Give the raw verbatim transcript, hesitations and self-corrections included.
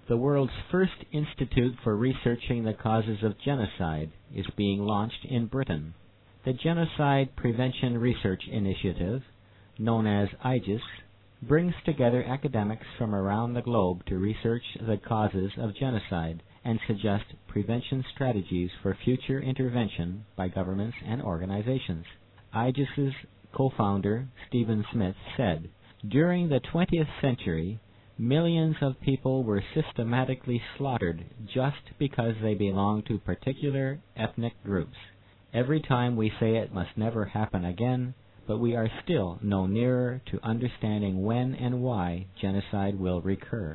The world's first institute for researching the causes of genocide is being launched in Britain. The Genocide Prevention Research Initiative, known as I G E S, brings together academics from around the globe to research the causes of genocide and suggest prevention strategies for future intervention by governments and organizations. I G E S's co-founder, Stephen Smith, said, "During the twentieth century, millions of people were systematically slaughtered just because they belonged to particular ethnic groups. Every time we say it must never happen again, but we are still no nearer to understanding when and why genocide will recur."